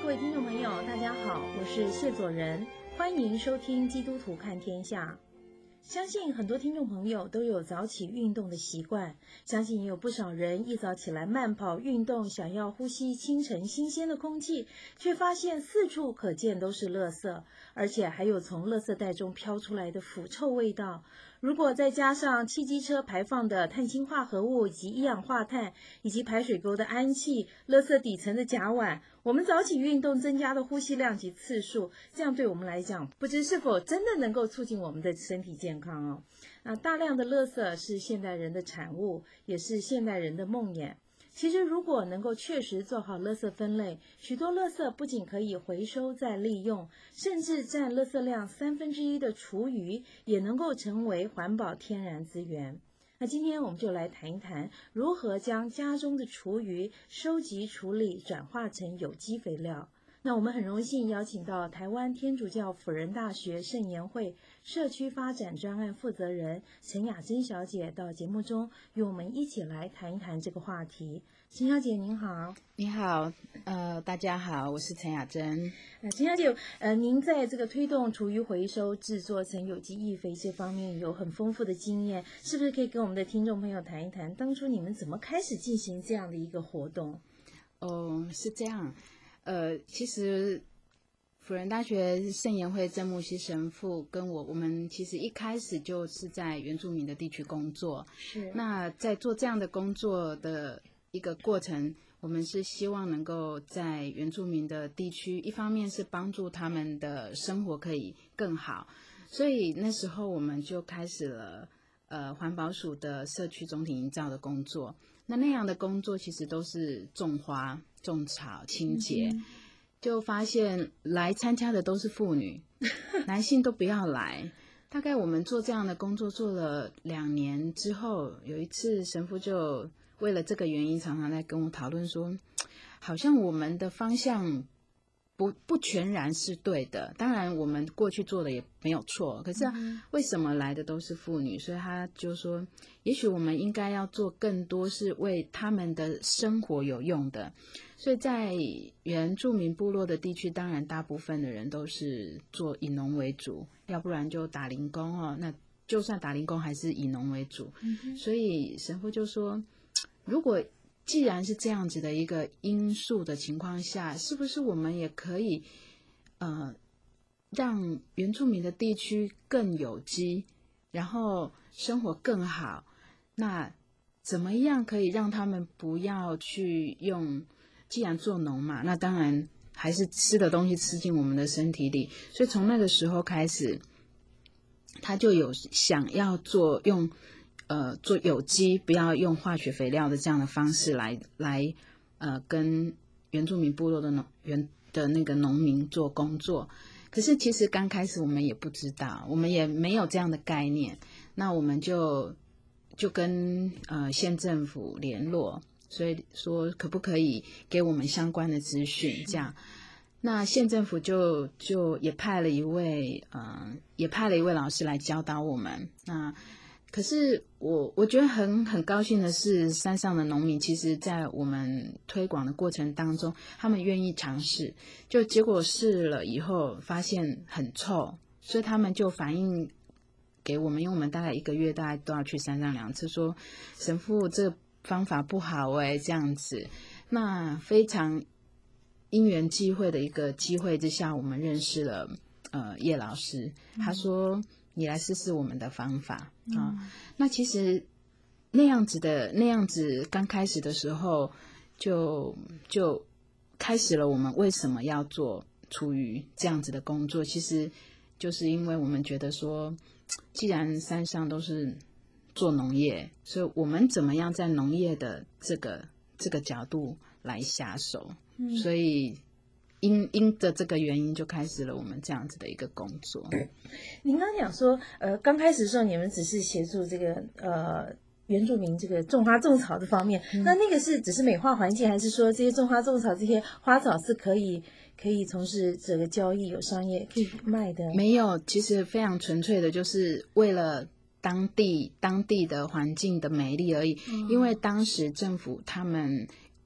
各位听众朋友，大家好，我是谢佐仁，欢迎收听基督徒看天下。相信很多听众朋友都有早起运动的习惯，相信也有不少人一早起来慢跑运动，想要呼吸清晨新鲜的空气，却发现四处可见都是垃圾，而且还有从垃圾袋中飘出来的腐臭味道。如果再加上汽机车排放的碳氢化合物以及一氧化碳，以及排水沟的氨气、垃圾底层的甲烷，我们早起运动增加的呼吸量及次数，这样对我们来讲，不知是否真的能够促进我们的身体健康哦。大量的垃圾是现代人的产物，也是现代人的梦魇。其实如果能够确实做好垃圾分类，许多垃圾不仅可以回收再利用，甚至占垃圾量1/3的厨余也能够成为环保天然资源。那今天我们就来谈一谈如何将家中的厨余收集处理转化成有机肥料。那我们很荣幸邀请到台湾天主教辅仁大学圣言会社区发展专案负责人陈雅珍小姐到节目中与我们一起来谈一谈这个话题。陈小姐您好。 你好，大家好，我是陈雅珍。 陈小姐，您在这个推动厨余回收制作成有机易肥这方面有很丰富的经验，是不是可以跟我们的听众朋友谈一谈，当初你们怎么开始进行这样的一个活动？ 是这样。其实辅仁大学圣言会郑牧熙神父跟我们其实一开始就是在原住民的地区工作。 是。 那在做这样的工作的一个过程，我们是希望能够在原住民的地区，一方面是帮助他们的生活可以更好，所以那时候我们就开始了环保署的社区总体营造的工作。那样的工作其实都是种花、种草、清洁，就发现来参加的都是妇女，男性都不要来。大概我们做这样的工作做了2年之后，有一次神父就为了这个原因常常在跟我讨论说，好像我们的方向不全然是对的，当然我们过去做的也没有错，可是为什么来的都是妇女？所以他就说也许我们应该要做更多是为他们的生活有用的。所以在原住民部落的地区，当然大部分的人都是做以农为主，要不然就打零工哦，那就算打零工还是以农为主。所以神父就说，如果既然是这样子的一个因素的情况下，是不是我们也可以让原住民的地区更有机，然后生活更好？那怎么样可以让他们不要去用，既然做农嘛，那当然还是吃的东西吃进我们的身体里。所以从那个时候开始，他就有想要做有机，不要用化学肥料的这样的方式来跟原住民部落的那个农民做工作。可是其实刚开始我们也不知道，我们也没有这样的概念，那我们就跟县政府联络，所以说可不可以给我们相关的资讯这样。那县政府就也派了一位老师来教导我们。那可是我觉得很高兴的是，山上的农民其实在我们推广的过程当中，他们愿意尝试，就结果试了以后发现很臭，所以他们就反映给我们，因为我们大概1个月大概都要去山上2次，说神父这个方法不好这样子。那非常因缘际会的一个机会之下，我们认识了叶老师，他说你来试试我们的方法那其实那样子刚开始的时候就开始了我们为什么要做厨余这样子的工作，其实就是因为我们觉得说，既然山上都是做农业，所以我们怎么样在农业的这个角度来下手，所以因着这个原因就开始了我们这样子的一个工作。 您刚刚讲说刚开始的时候你们只是协助这个原住民这个种花种草的方面，那个是只是美化环境，还是说这些种花种草这些花草是可以从事这个交易，有商业可以卖的？ 没有，其实非常纯粹的，就是为了当地的环境的美丽而已。因为当时政府他们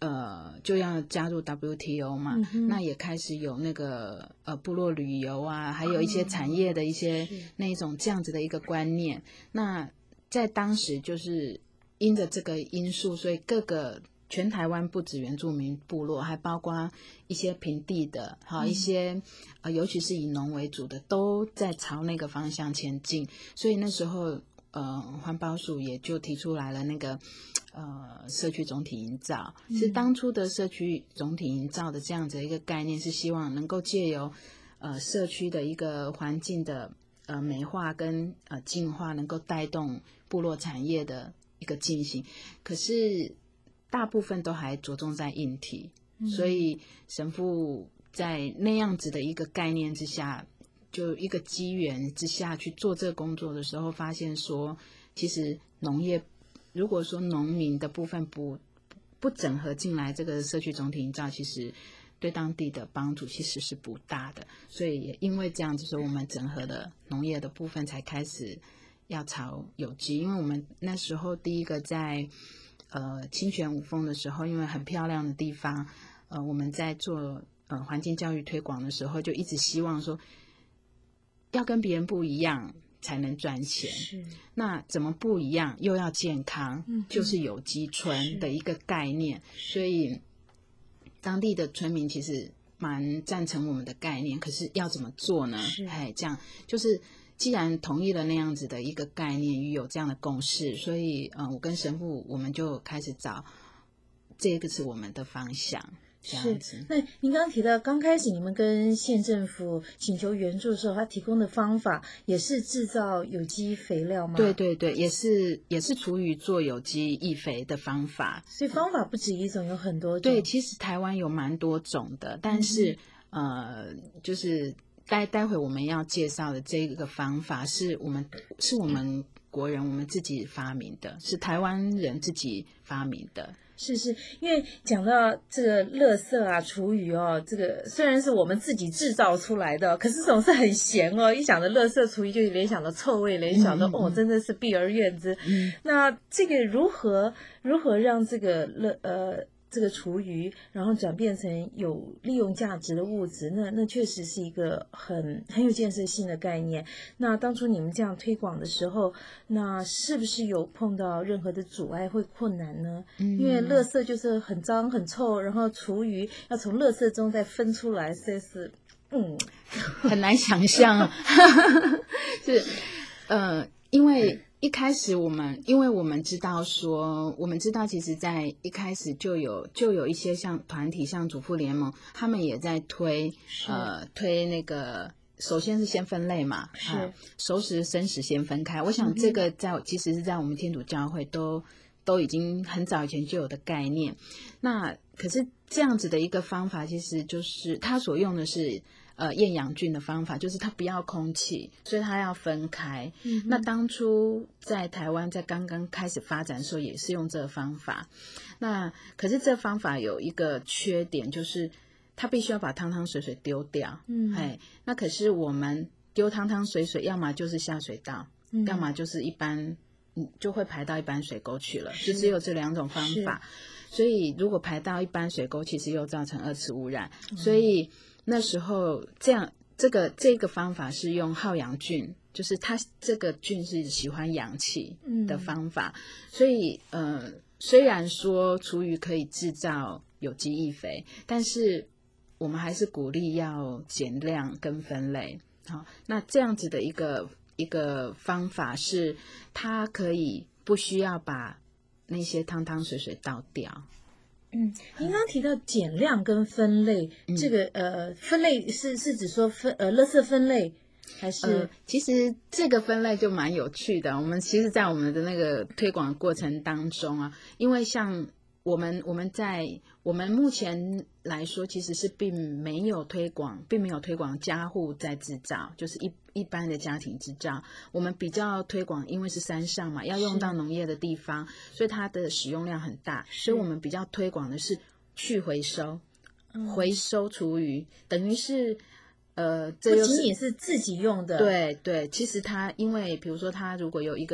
就要加入 WTO 嘛，那也开始有那个部落旅游啊，还有一些产业的一些那种这样子的一个观念。那在当时就是因着这个因素，所以各个全台湾不止原住民部落，还包括一些平地的，一些尤其是以农为主的，都在朝那个方向前进。所以那时候环保署也就提出来了那个社区总体营造。其实当初的社区总体营造的这样子的一个概念，是希望能够借由社区的一个环境的美化跟净化，能够带动部落产业的一个进行。可是大部分都还着重在硬体，所以神父在那样子的一个概念之下，就一个机缘之下去做这个工作的时候，发现说其实农业如果说农民的部分不整合进来这个社区总体营造，其实对当地的帮助其实是不大的。所以也因为这样子，说我们整合的农业的部分才开始要朝有机。因为我们那时候第一个在清泉五峰的时候，因为很漂亮的地方，我们在做环境教育推广的时候，就一直希望说要跟别人不一样才能赚钱。是，那怎么不一样又要健康，就是有机村的一个概念。所以当地的村民其实蛮赞成我们的概念，可是要怎么做呢？这样就是既然同意了那样子的一个概念，与有这样的共识，所以我跟神父我们就开始找这个是我们的方向。这样子。 那您刚刚提到刚开始你们跟县政府请求援助的时候，他提供的方法也是制造有机肥料吗？ 对对对，也是厨余做有机易肥的方法。 所以方法不止一种，有很多种。 对，其实台湾有蛮多种的，但是就是待会我们要介绍的这个方法是我们国人我们自己发明的，是台湾人自己发明的。 是，因为讲到这个垃圾啊、厨余哦，这个虽然是我们自己制造出来的，可是总是很咸哦。一想到垃圾、厨余，就联想到臭味，联想到真的是避而远之。那这个如何让这个这个厨余，然后转变成有利用价值的物质，那确实是一个很有建设性的概念。那当初你们这样推广的时候，那是不是有碰到任何的阻碍或困难呢？因为垃圾就是很脏很臭，然后厨余要从垃圾中再分出来，所以是很难想象。是因为一开始因为我们知道其实在一开始就有一些像团体，像主妇联盟，他们也在推那个，首先是先分类嘛，熟食生食先分开。我想这个其实是在我们天主教会都已经很早以前就有的概念。那可是这样子的一个方法，其实就是他所用的是厌氧菌的方法，就是它不要空气，所以它要分开。那当初在台湾在刚刚开始发展的时候，也是用这个方法。那可是这方法有一个缺点，就是它必须要把汤汤水水丢掉。那可是我们丢汤汤水水，要么就是下水道，要么就是一般就会排到一般水沟去了，就只有这两种方法。所以如果排到一般水沟，其实又造成二次污染。所以那时候这个方法是用耗氧菌，就是它这个菌是喜欢氧气的方法。所以虽然说厨余可以制造有机易肥，但是我们还是鼓励要减量跟分类。好，那这样子的一个方法是它可以不需要把那些汤汤水水倒掉。 您刚提到减量跟分类，这个分类是指说垃圾分类还是？ 其实这个分类就蛮有趣的。我们其实在我们的那个推广过程当中啊，因为像我们目前来说，其实是并没有推广家户在制造，就是一般的家庭制造。我们比较推广，因为是山上嘛，要用到农业的地方，所以它的使用量很大，所以我们比较推广的是去回收，回收厨余，等于是这不仅仅是自己用的。 对，其实它因为比如说它如果有一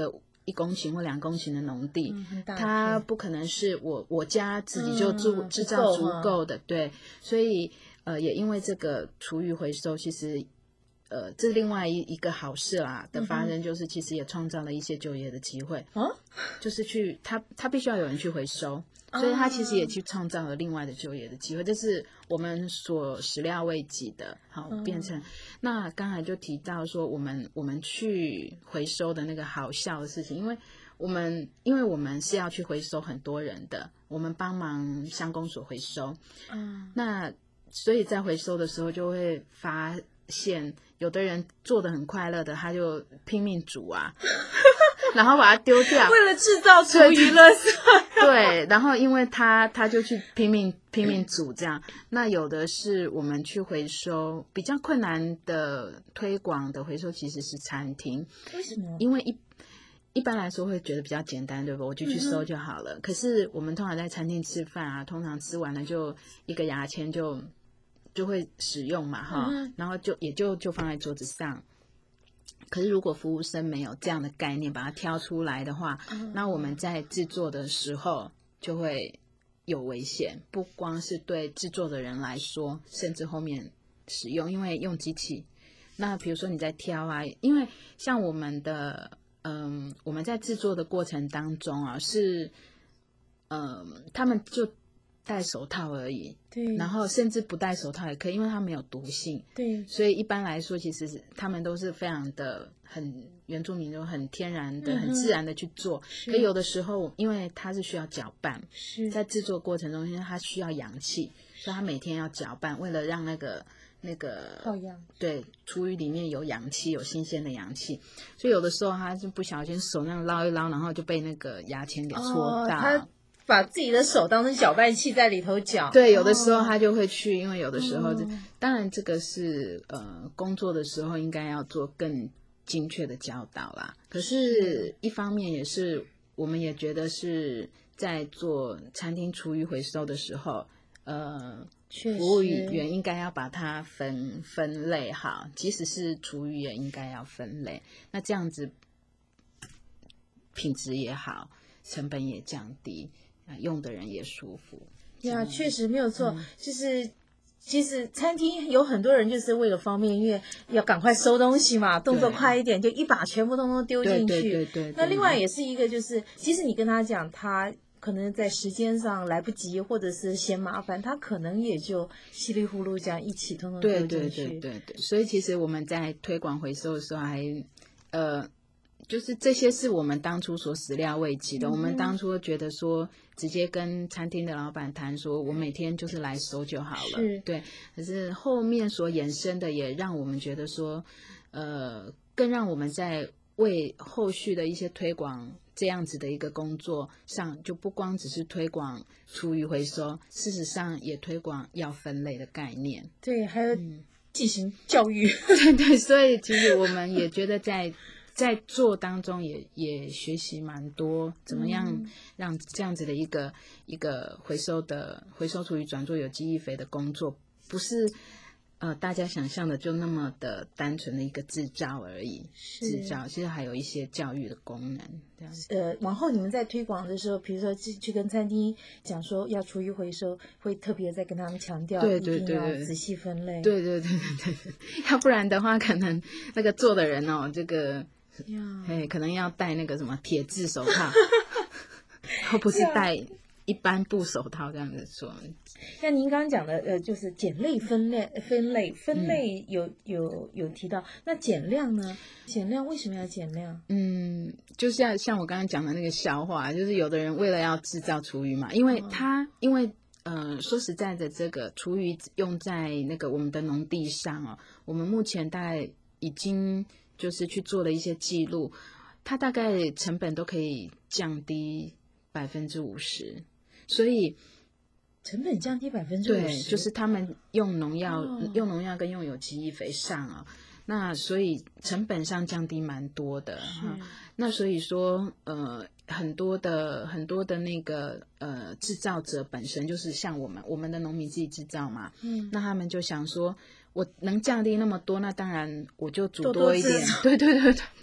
公顷或2公顷的农地， 很大它不可能是我家自己就制造足够的，对，所以也因为这个厨余回收，其实这是另外一个好事啦的发生，就是其实也创造了一些就业的机会，就是他必须要有人去回收。所以他其实也去创造了另外的就业的机会，这是我们所始料未及的。好，变成那刚才就提到说，我们去回收的那个好笑的事情，因为我们是要去回收很多人的，我们帮忙乡公所回收，那所以在回收的时候就会发现，有的人做得很快乐的，他就拼命煮啊。然后把它丢掉， 为了制造厨余垃圾。 对，然后因为他就去拼命煮这样。那有的是我们去回收，比较困难的推广的回收其实是餐厅。 为什么？ 因为一般来说会觉得比较简单，对吧？我就去收就好了。可是我们通常在餐厅吃饭啊，通常吃完了就一个牙签就会使用嘛，哈，然后也就放在桌子上。可是如果服务生没有这样的概念把它挑出来的话，那我们在制作的时候就会有危险，不光是对制作的人来说，甚至后面使用，因为用机器，那比如说你在挑啊，因为像我们在制作的过程当中啊，是他们就戴手套而已， 对， 然后甚至不戴手套也可以，因为它没有毒性， 对， 所以一般来说，其实他们都是非常的原住民都很天然的、很自然的去做。可有的时候，因为它是需要搅拌，在制作过程中，因为它需要氧气，所以它每天要搅拌，为了让那个耗氧， 对，厨余里面有氧气，有新鲜的氧气，所以有的时候他就不小心手那样捞一捞，然后就被那个牙签给戳到。 他把自己的手当成搅拌器在里头搅。 对，有的时候他就会去，因为有的时候当然这个是工作的时候应该要做更精确的教导啦。可是一方面也是我们也觉得是在做餐厅厨余回收的时候，服务员应该要把它分类好，即使是厨余也应该要分类，那这样子品质也好，成本也降低，用的人也舒服。 呀，确实没有错，就是其实餐厅有很多人就是为了方便，因为要赶快收东西嘛，动作快一点，就一把全部通丢进去。 对。 那另外也是一个就是，即使你跟他讲他可能在时间上来不及，或者是嫌麻烦，他可能也就稀里糊涂这样一起通丢进去。 对。所以其实我们在推广回收的时候还就是这些是我们当初所始料未及的。我们当初觉得说，直接跟餐厅的老板谈说，我每天就是来收就好了。对。可是后面所衍生的，也让我们觉得说，更让我们在为后续的一些推广这样子的一个工作上，就不光只是推广厨余回收，事实上也推广要分类的概念。 对，还有进行教育。 对，所以其实我们也觉得在做当中也学习蛮多，怎么样让这样子的一个回收厨余转做有机易肥的工作，不是大家想象的就那么的单纯的一个制造而已。制造其实还有一些教育的功能。这样往后你们在推广的时候，比如说去跟餐厅讲说要厨余回收，会特别再跟他们强调， 对， 一定要仔细分类。 对，要不然的话，可能那个做的人这个。可能要戴那个什么铁质手套，而不是戴一般布手套这样子做。 像您刚刚讲的，就是减类分类有提到，那减量呢？减量为什么要减量？ 就是像我刚刚讲的那个笑话，就是有的人为了要制造厨余嘛，因为说实在的，这个厨余用在那个我们的农地上我们目前大概已经就是去做了一些记录，它大概成本都可以降低50%，所以成本降低50%， 对，就是他们用农药跟用有机易肥上那所以成本上降低蛮多的那所以说很多的那个制造者本身就是像我们的农民自己制造嘛，那他们就想说，我能降低那么多，那当然我就煮多一点。对。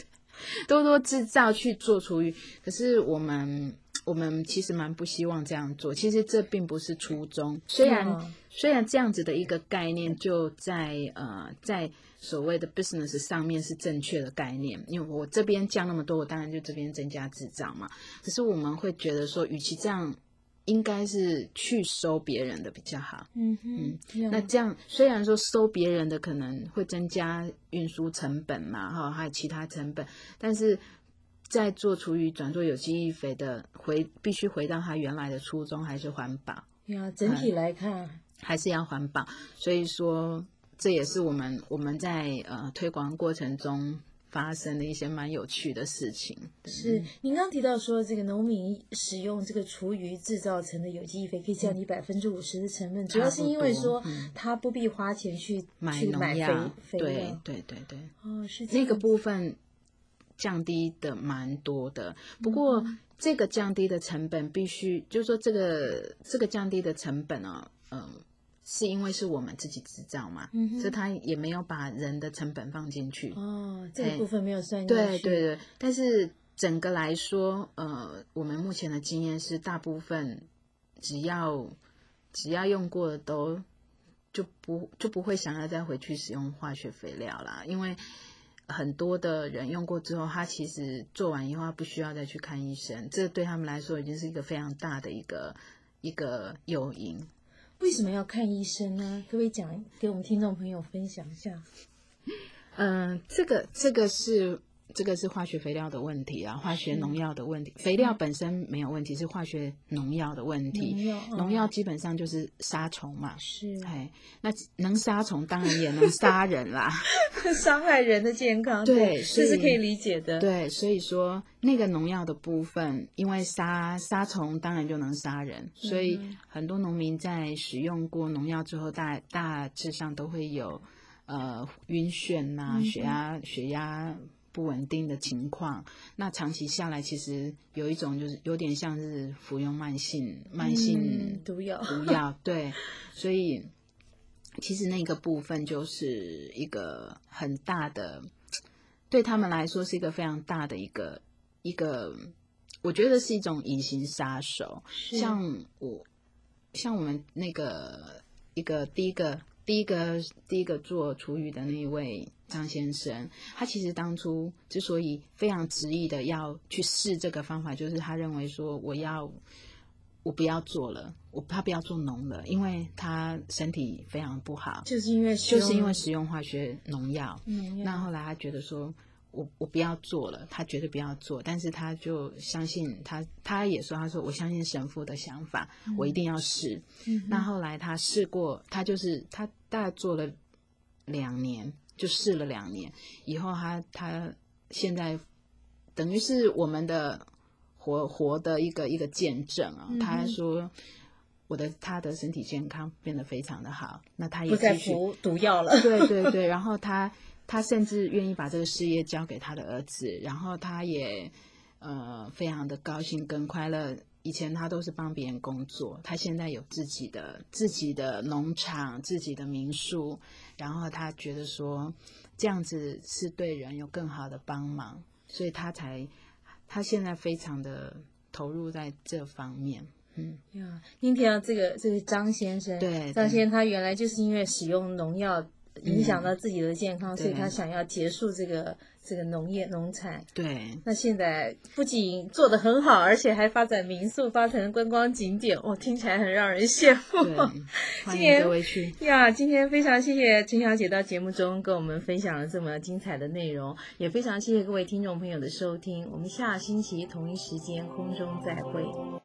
多多制造去做厨余。可是我们其实蛮不希望这样做，其实这并不是初衷。虽然这样子的一个概念就在所谓的 business 上面是正确的概念，因为我这边降那么多，我当然就这边增加制造嘛。可是我们会觉得说，与其这样，应该是去收别人的比较好。那这样虽然说收别人的可能会增加运输成本嘛，还有其他成本，但是在做厨余转做有机易肥的必须回到它原来的初衷，还是环保。 整体来看还是要环保，所以说这也是我们在推广过程中发生的一些蛮有趣的事情。 是您刚提到说，这个农民使用这个厨余制造成的有机易肥可以降低50%的成本，主要是因为说他不必花钱去买农药， 肥料。 对。 是这样那个部分降低的蛮多的，不过这个降低的成本必须，就是说这个降低的成本呢，是因为是我们自己制造嘛，所以他也没有把人的成本放进去。 这个部分没有算进去。 对，但是整个来说，我们目前的经验是，大部分只要用过的都就不会想要再回去使用化学肥料啦，因为很多的人用过之后，他其实做完以后他不需要再去看医生，这对他们来说已经是一个非常大的一个诱因。 为什么要看医生呢？可不可以讲给我们听众朋友分享一下？ 这个是化学肥料的问题啊，化学农药的问题。肥料本身没有问题，是化学农药的问题。农药基本上就是杀虫嘛。 是。 那能杀虫，当然也能杀人啦， 伤害人的健康。 对， 这是可以理解的。 对，所以说那个农药的部分，因为杀虫当然就能杀人，所以很多农民在使用过农药之后，大致上都会有晕眩啊，血压不稳定的情况。那长期下来，其实有一种就是有点像是服用慢性毒药。 对，所以其实那个部分就是一个很大的，对他们来说是一个非常大的一个，我觉得是一种隐形杀手。像我们那个第一个做厨余的那一位张先生，他其实当初之所以非常执意的要去试这个方法，就是他认为说我不要做了，他不要做农了，因为他身体非常不好， 就是因为使用化学农药。那后来他觉得说我不要做了，他绝对不要做，但是他就相信他也说，他说我相信神父的想法，我一定要试。那后来他试过，他大概做了2年，就试了2年以后，他现在等于是我们的活的一个见证啊。他说他的身体健康变得非常的好，那他也不再服毒药了。 对，然后他甚至愿意把这个事业交给他的儿子，然后他也非常的高兴跟快乐。以前他都是帮别人工作，他现在有自己的农场、自己的民宿，然后他觉得说这样子是对人有更好的帮忙，所以他现在非常的投入在这方面。 您提到这个张先生，张先生他原来就是因为使用农药影响到自己的健康，所以他想要结束这个农产。 对， 那现在不仅做得很好，而且还发展民宿，发成观光景点，听起来很让人羡慕。 欢迎各位去。 今天非常谢谢陈小姐到节目中跟我们分享了这么精彩的内容，也非常谢谢各位听众朋友的收听。我们下星期同一时间空中再会。